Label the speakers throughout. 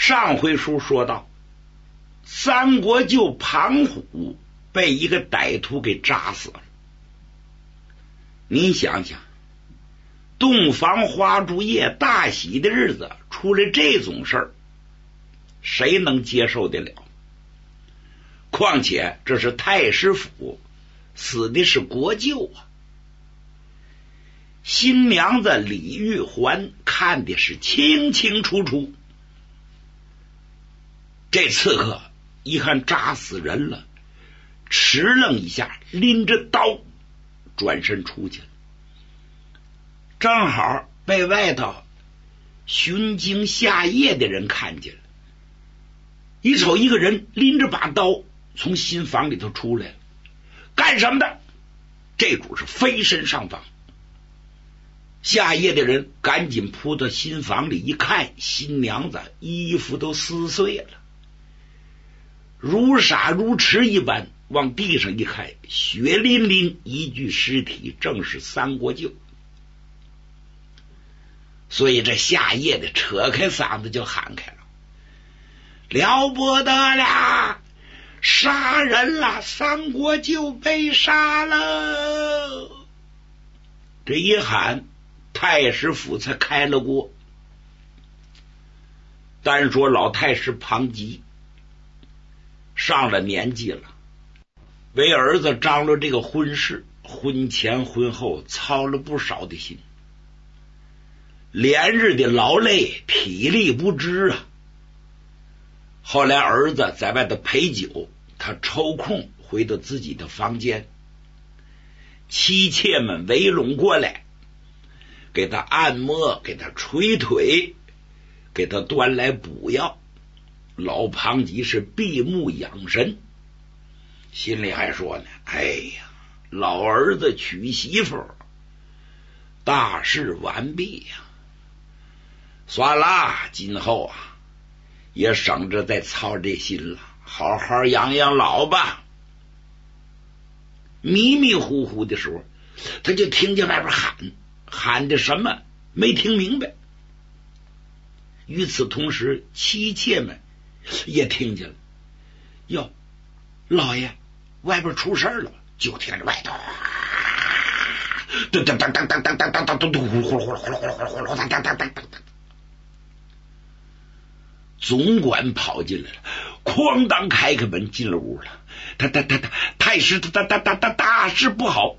Speaker 1: 上回书说到，三国舅庞虎被一个歹徒给扎死了。您想想，洞房花烛夜大喜的日子，出了这种事儿，谁能接受得了？况且这是太师府，死的是国舅啊。新娘子李玉环看的是清清楚楚，这刺客一看扎死人了，迟愣一下，拎着刀转身出去了。正好被外头巡经下夜的人看见了，一瞅一个人拎着把刀从新房里头出来了，干什么的？这主是飞身上房。下夜的人赶紧扑到新房里一看，新娘子衣服都撕碎了，如傻如痴一般，往地上一看，血淋淋一具尸体，正是三国舅。所以这下夜的扯开嗓子就喊开了：了不得了，杀人了，三国舅被杀了。这一喊，太师府才开了锅。单说老太师庞吉上了年纪了，为儿子张罗这个婚事，婚前婚后操了不少的心，连日的劳累，体力不支啊。后来儿子在外头陪酒，他抽空回到自己的房间，妻妾们围拢过来，给他按摩，给他捶腿，给他端来补药。老庞吉是闭目养神，心里还说呢：哎呀，老儿子娶媳妇，大事完毕呀！算了，今后啊也省着再操这心了，好好养养老吧。迷迷糊糊的时候，他就听见外边喊的什么，没听明白。与此同时，妻妾们也听见了，哟，老爷，外边出事了！就听着外头噔噔噔噔噔噔噔噔噔噔，呼噜呼噜呼噜呼噜呼噜呼噜呼噜噔噔噔噔噔。总管跑进来了，哐当开开门进了屋了。太师大事不好！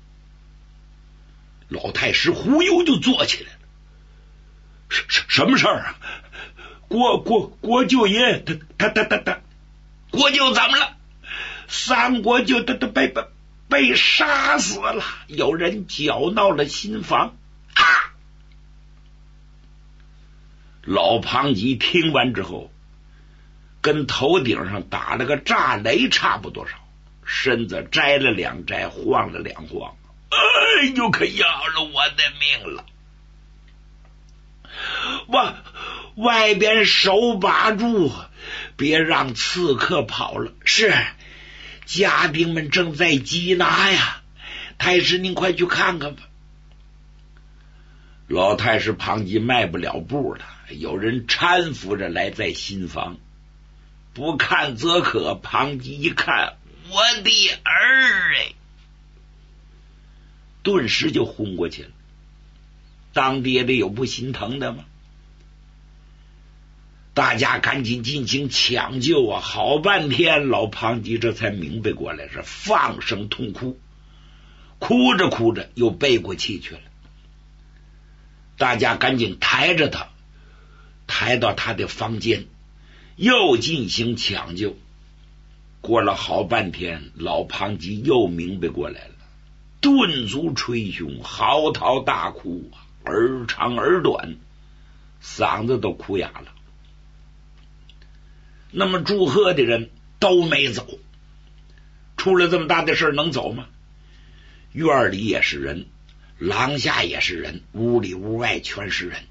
Speaker 1: 老太师忽悠就坐起来了。什么事儿啊？国舅爷他国舅怎么了？三国舅他被杀死了，有人搅闹了新房啊！老庞吉听完之后，跟头顶上打了个炸雷差不多少，身子摘了两摘，晃了两晃，哎呦，可要了我的命了！外边手把住，别让刺客跑了。是，家丁们正在缉拿呀，太师您快去看看吧。老太师庞吉迈不了步了，有人搀扶着来在新房。不看则可，庞吉一看，我的儿哎，顿时就昏过去了。当爹的有不心疼的吗？大家赶紧进行抢救啊！好半天，老庞吉这才明白过来，是放声痛哭，哭着哭着又背过气去了。大家赶紧抬着他，抬到他的房间，又进行抢救。过了好半天，老庞吉又明白过来了，顿足捶胸，嚎啕大哭，耳长耳短，嗓子都哭哑了。那么祝贺的人都没走，出了这么大的事能走吗？院里也是人，廊下也是人，屋里屋外全是人。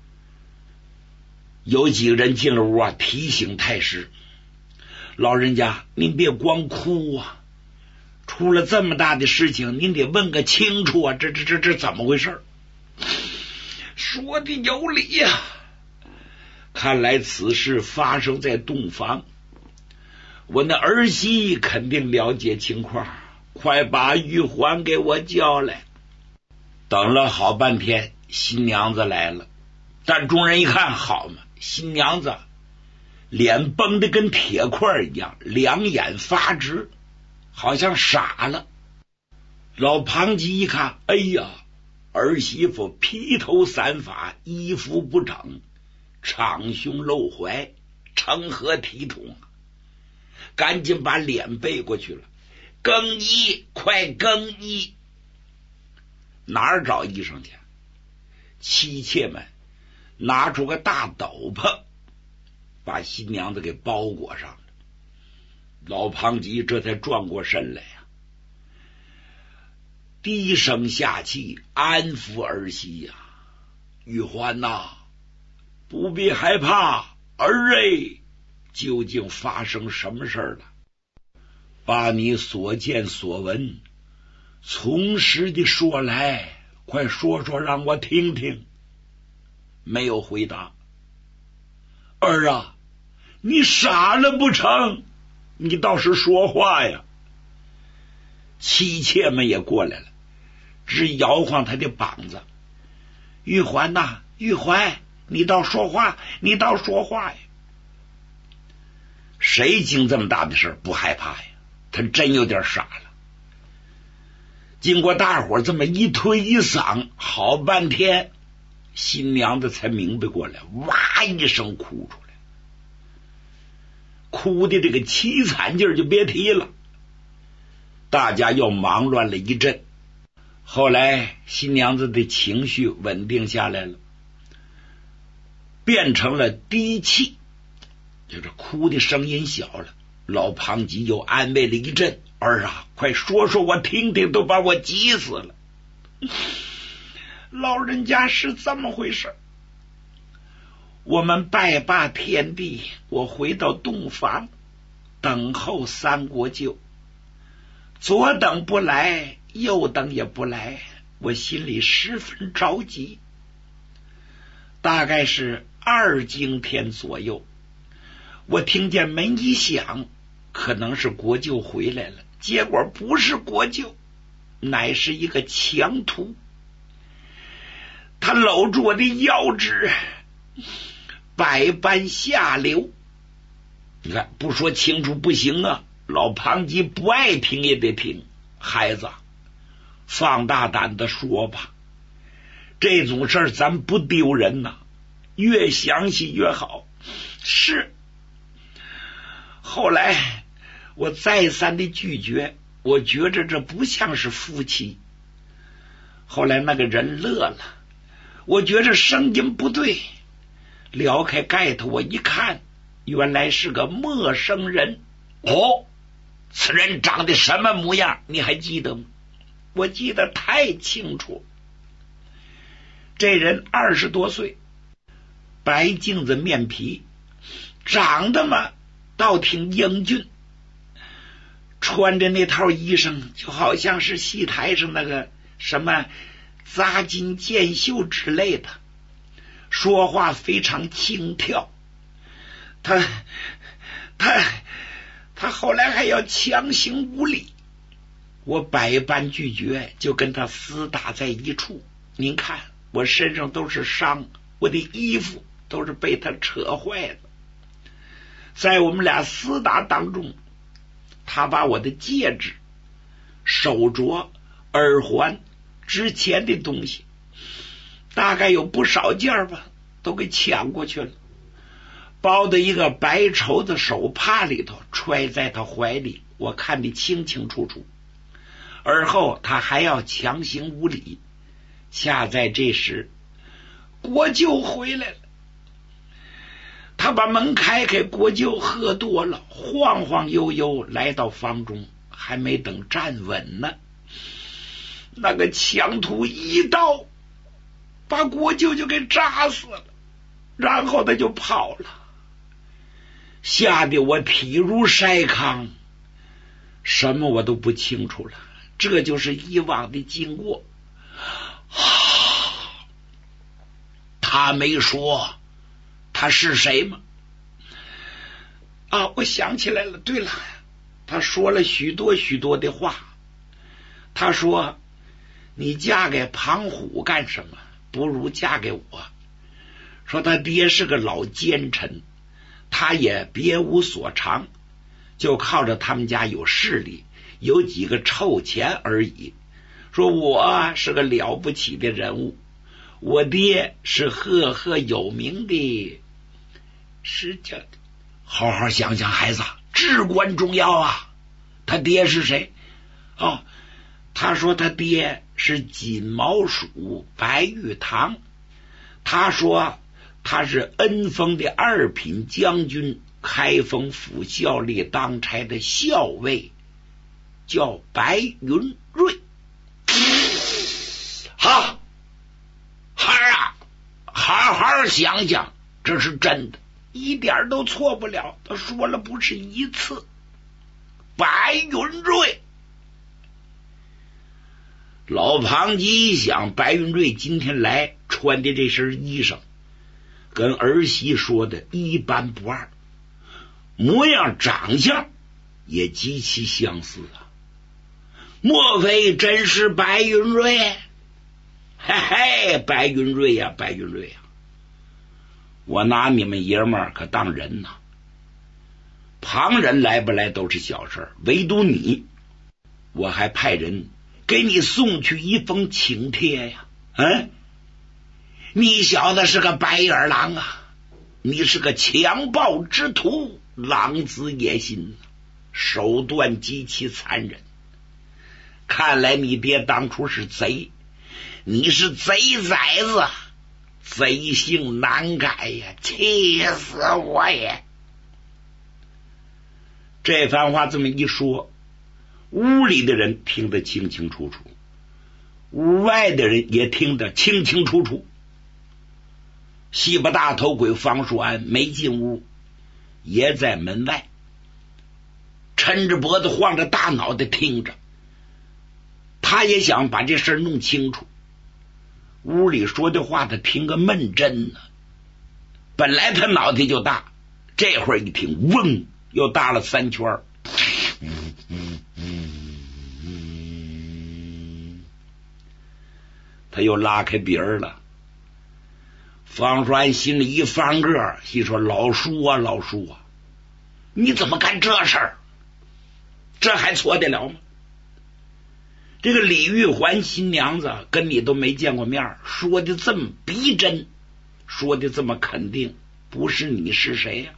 Speaker 1: 有几个人进了屋啊，提醒太师：老人家，您别光哭啊，出了这么大的事情，您得问个清楚啊，这怎么回事？说的有理呀， 看来此事发生在洞房，我那儿媳肯定了解情况，快把玉环给我叫来。等了好半天，新娘子来了，但众人一看，好嘛，新娘子脸绷得跟铁块一样，两眼发直，好像傻了。老庞吉一看，哎呀，儿媳妇披头散发，衣服不整，敞胸露怀，成何体统啊！赶紧把脸背过去了，更衣，快更衣！哪儿找衣裳去？妻妾们拿出个大斗篷，把新娘子给包裹上了。老庞吉这才转过身来呀，低声下气安抚儿媳呀：“玉环呐，不必害怕，儿哎，究竟发生什么事了？把你所见所闻从实的说来，快说说让我听听。”没有回答。儿啊，你傻了不成？你倒是说话呀！妻妾们也过来了，只摇晃他的膀子：“玉环呐，玉环，你倒说话，你倒说话呀！”谁经这么大的事不害怕呀？他真有点傻了。经过大伙这么一推一搡，好半天，新娘子才明白过来，哇一声哭出来，哭的这个凄惨劲儿就别提了。大家又忙乱了一阵，后来新娘子的情绪稳定下来了，变成了低气，就是哭的声音小了。老庞吉又安慰了一阵：“儿啊，快说说我听听，都把我急死了。”老人家是这么回事，我们拜罢天地，我回到洞房等候三国舅，左等不来，右等也不来，我心里十分着急。大概是2更天左右，我听见门一响，可能是国舅回来了，结果不是国舅，乃是一个强徒。他搂住我的腰肢，百般下流。你看，不说清楚不行啊！老庞吉不爱听也得听。孩子，放大胆的说吧，这种事儿咱不丢人呐，越详细越好。是。后来我再三的拒绝，我觉着这不像是夫妻。后来那个人乐了，我觉着声音不对，撩开盖头我一看，原来是个陌生人。哦，此人长得什么模样你还记得吗？我记得太清楚。这人20多岁，白净子面皮，长得嘛倒挺英俊，穿着那套衣裳就好像是戏台上那个什么杂金剑秀之类的，说话非常轻佻。他后来还要强行无礼，我百般拒绝，就跟他厮打在一处。您看我身上都是伤，我的衣服都是被他扯坏的。在我们俩厮打当中，他把我的戒指、手镯、耳环之前的东西，大概有不少件吧，都给抢过去了，包的一个白绸的手帕里头，揣在他怀里，我看得清清楚楚。而后他还要强行无礼。恰在这时，国舅回来了，他把门开开，国舅喝多了，晃晃悠悠来到房中，还没等站稳呢，那个强徒一刀把国舅就给扎死了，然后他就跑了，吓得我体如筛糠，什么我都不清楚了。这就是以往的经过。他没说他是谁吗？啊，我想起来了，对了，他说了许多许多的话。他说你嫁给庞虎干什么？不如嫁给我。说他爹是个老奸臣，他也别无所长，就靠着他们家有势力，有几个臭钱而已。说我是个了不起的人物，我爹是赫赫有名的。是这的，好好想想，孩子，至关重要啊。他爹是谁？哦，他说他爹是金毛鼠白玉堂。他说他是恩丰的2品将军，开封府效力当差的校尉，叫白云瑞。好，孩儿啊，好好想想，这是真的，一点都错不了。他说了不是一次。白云瑞，老庞吉一想，白云瑞今天来穿的这身衣裳跟儿媳说的一般不二，模样长相也极其相似啊。莫非真是白云瑞？嘿嘿，白云瑞呀，白云瑞呀，我拿你们爷们儿可当人呐。旁人来不来都是小事，唯独你，我还派人给你送去一封请帖呀。你小子是个白眼狼啊，你是个强暴之徒，狼子野心，手段极其残忍。看来你爹当初是贼，你是贼崽子，贼性难改呀，气死我也。这番话这么一说，屋里的人听得清清楚楚，屋外的人也听得清清楚楚。西巴大头鬼方树安没进屋，也在门外抻着脖子晃着大脑袋听着，他也想把这事弄清楚。屋里说的话他听个闷真呢，本来他脑袋就大，这会儿一听嗡又大了3圈。他又拉开鼻儿了。方树安心里一翻个，心说老叔啊老叔啊，你怎么干这事儿？这还错得了吗？这个李玉环新娘子跟你都没见过面，说的这么逼真，说的这么肯定，不是你是谁呀？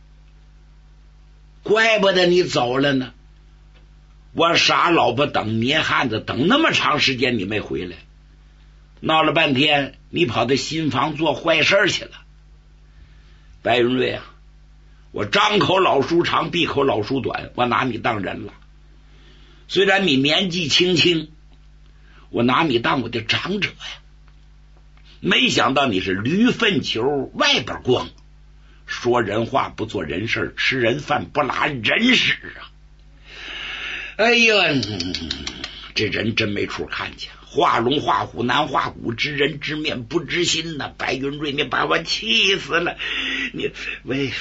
Speaker 1: 怪不得你走了呢，我傻老婆等捏汉子等那么长时间你没回来，闹了半天你跑到新房做坏事去了。白云瑞啊，我张口老叔长闭口老叔短，我拿你当人了。虽然你年纪轻轻，我拿你当我的长者呀，没想到你是驴粪球外边光，说人话不做人事，吃人饭不拉人屎啊！哎呀，这人真没处看去，画龙画虎难画骨，知人知面不知心呐！白云瑞，你把我气死了！你喂，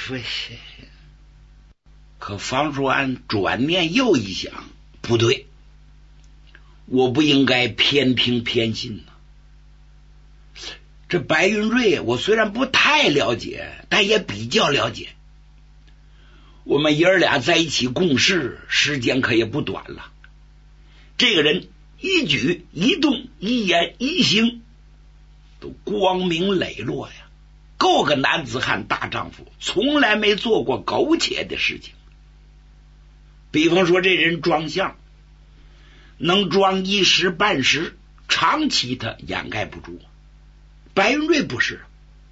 Speaker 1: 可方树安转念又一想，不对，我不应该偏听偏信呢。这白云瑞我虽然不太了解，但也比较了解。我们爷儿俩在一起共事时间可也不短了，这个人一举一动一言一行都光明磊落呀，够个男子汉大丈夫，从来没做过苟且的事情。比方说这人装相能装一时半时，长期他掩盖不住。白云瑞不是，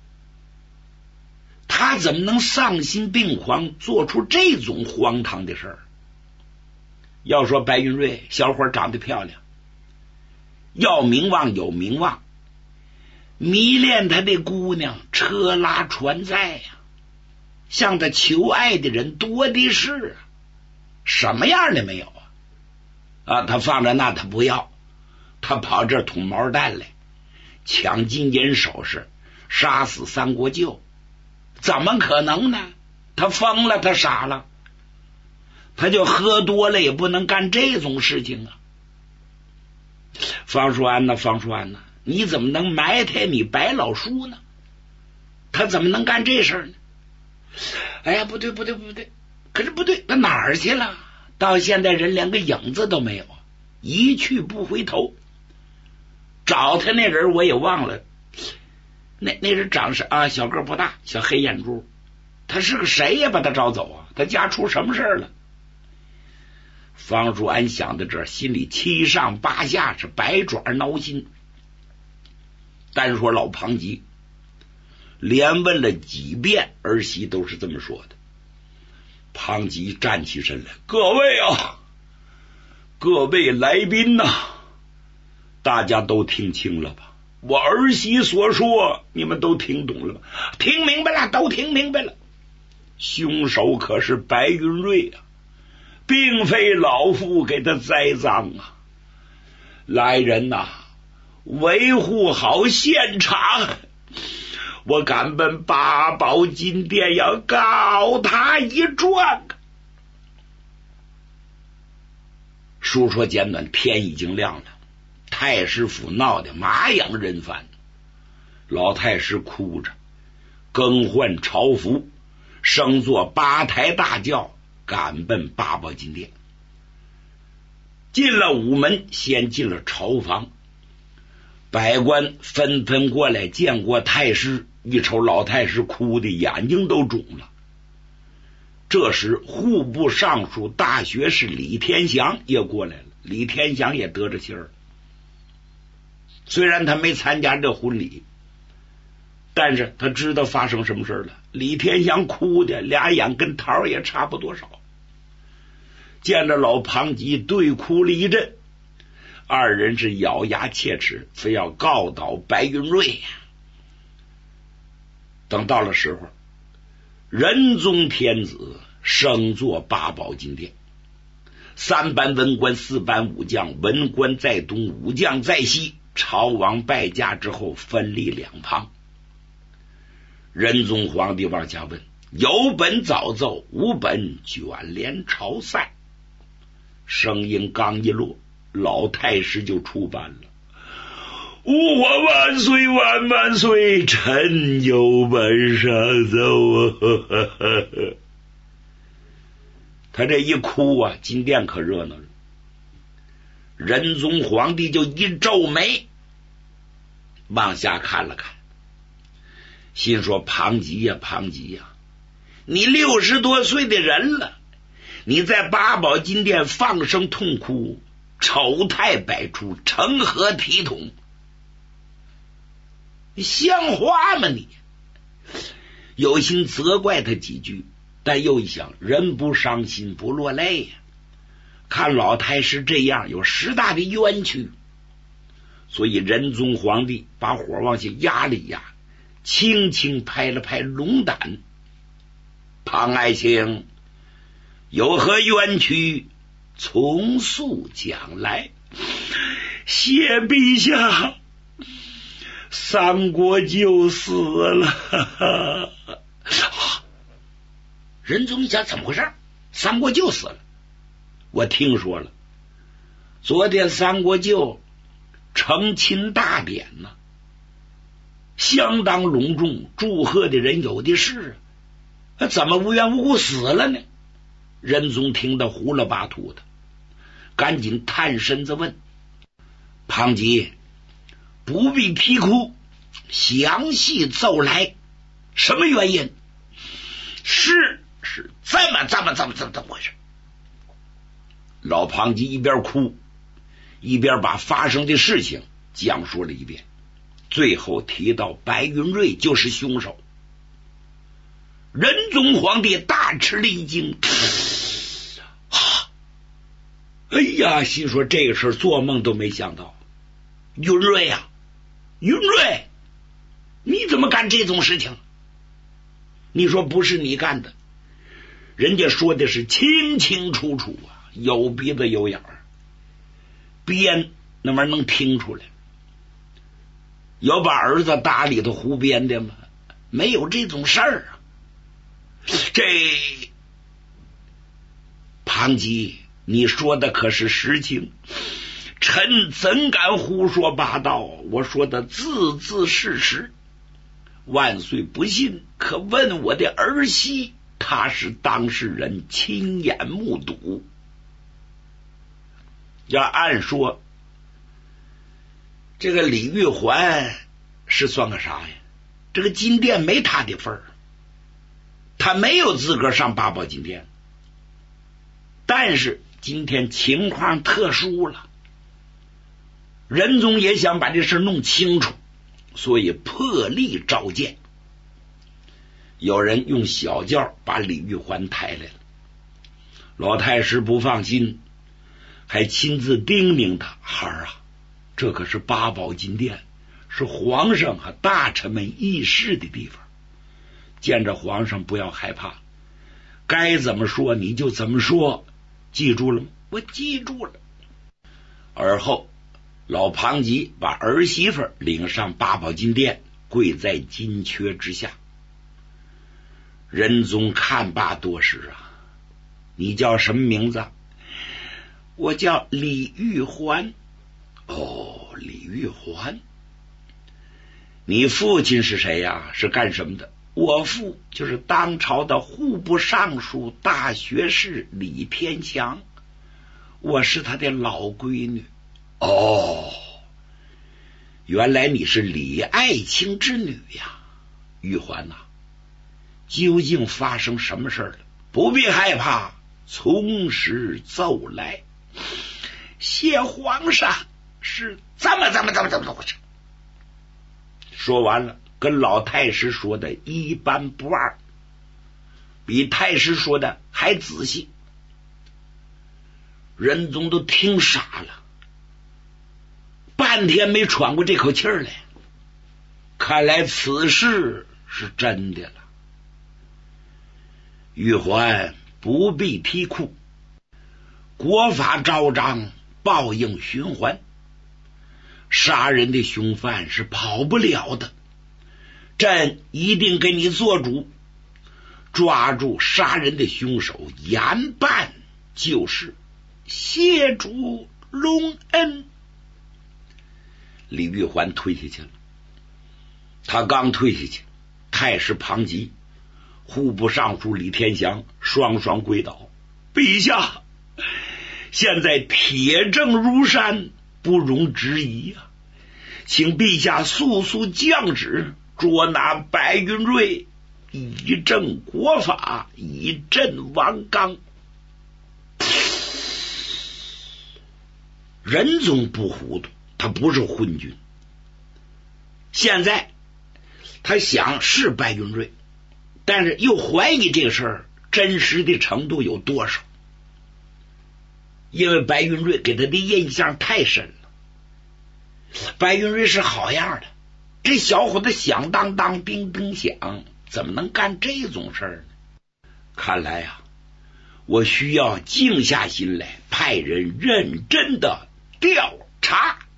Speaker 1: 他怎么能丧心病狂做出这种荒唐的事儿？要说白云瑞小伙长得漂亮，要名望有名望，迷恋他的姑娘车拉船载呀，向他求爱的人多的是，什么样的没有啊？他放着那他不要，他跑这儿捅毛蛋来，抢金银首饰，杀死3国舅， 怎么可能呢？他疯了，他傻了，他就喝多了也不能干这种事情啊。方叔安呐，方叔安呐，你怎么能埋汰你白老叔呢？他怎么能干这事儿呢？哎呀，不对，可是不对，他哪儿去了？到现在人连个影子都没有，一去不回头。找他那人我也忘了，那人长是啊，小个不大，小黑眼珠，他是个谁呀？把他找走啊？他家出什么事了？方叔安想到这儿，心里七上八下，是百爪挠心。单说老庞吉连问了几遍，儿媳都是这么说的。庞吉站起身来，各位啊，各位来宾呐，大家都听清了吧？我儿媳所说你们都听懂了吧？听明白了，都听明白了。凶手可是白云瑞啊，并非老夫给他栽赃啊！来人呐，维护好现场！我赶奔八宝金殿要告他一状。书说简短，天已经亮了，太师府闹得马仰人翻，老太师哭着更换朝服，升坐8抬大轿，赶奔八宝金殿。进了午门，先进了朝房，百官纷纷过来见过太师，一瞅老太师哭的眼睛都肿了。这时户部尚书大学士李天祥也过来了，李天祥也得着信儿，虽然他没参加这婚礼，但是他知道发生什么事了。李天祥哭的俩眼跟桃也差不多少，见着老庞吉对哭了一阵，二人是咬牙切齿，非要告倒白云瑞呀。等到了时候，仁宗天子升坐八宝金殿，3班文官4班武将，文官在东，武将在西，朝王拜驾之后分立两旁。仁宗皇帝往下问，有本早奏，无本卷帘朝赛。声音刚一落，老太师就出班了，吾皇万岁万万岁，臣有本上奏啊！他这一哭啊，金殿可热闹了。仁宗皇帝就一皱眉，往下看了看，心说庞吉呀，庞吉呀，你60多岁的人了，你在八宝金殿放声痛哭，丑态百出，成何体统？你像话吗你？有心责怪他几句，但又一想，人不伤心不落泪呀。看老太师这样，有10大的冤屈，所以仁宗皇帝把火往下压了一压，轻轻拍了拍龙胆。庞爱卿，有何冤屈，从速讲来。谢陛下，三国就死了。仁宗一想，怎么回事？三国就死了？我听说了，昨天三国就成亲大典呢，相当隆重，祝贺的人有的是啊，怎么无缘无故死了呢？仁宗听得糊了巴涂的，赶紧探身子问庞吉，不必啼哭，详细奏来，什么原因？是这么回事？老庞吉一边哭一边把发生的事情讲述了一遍，最后提到白云瑞就是凶手。仁宗皇帝大吃了一惊，哎呀，心说这个事儿做梦都没想到。云瑞呀，云瑞，你怎么干这种事情？你说不是你干的，人家说的是清清楚楚啊，有鼻子有眼儿，编那玩意儿能听出来。有把儿子打里头胡编的吗？没有这种事儿啊。 这庞吉，你说的可是实情？臣怎敢胡说八道？我说的字字是实。万岁不信，可问我的儿媳，她是当事人，亲眼目睹。要按说，这个李玉环是算个啥呀？这个金殿没他的份儿，他没有资格上八宝金殿。但是今天情况特殊了，仁宗也想把这事弄清楚，所以破例召见。有人用小轿把李玉环抬来了，老太师不放心，还亲自叮咛他：孩儿啊，这可是八宝金殿，是皇上和大臣们议事的地方，见着皇上不要害怕，该怎么说你就怎么说，记住了吗？我记住了。而后老庞吉把儿媳妇领上八宝金殿，跪在金阙之下。仁宗看罢多时啊，你叫什么名字？我叫李玉环。哦，李玉环，你父亲是谁呀？是干什么的？我父就是当朝的户部尚书大学士李天祥，我是他的老闺女。哦，原来你是李爱卿之女呀。玉环呐，究竟发生什么事了？不必害怕，从实奏来。谢皇上，是怎么回事？说完了，跟老太师说的一般不二，比太师说的还仔细。仁宗都听傻了，半天没喘过这口气来。看来此事是真的了。玉环不必啼哭，国法昭彰，报应循环，杀人的凶犯是跑不了的。朕一定给你做主，抓住杀人的凶手，严办就是，谢主隆恩。李玉环退下去了。他刚退下去，太师庞吉、户部尚书李天祥双双跪倒。陛下，现在铁证如山，不容置疑啊，请陛下速速降旨，捉拿白云瑞，以正国法，以镇王纲。仁宗不糊涂，他不是昏君。现在他想是白云瑞，但是又怀疑这个事儿真实的程度有多少，因为白云瑞给他的印象太深了。白云瑞是好样的，这小伙子响当当兵兵响，怎么能干这种事儿呢？看来啊，我需要静下心来，派人认真的调查。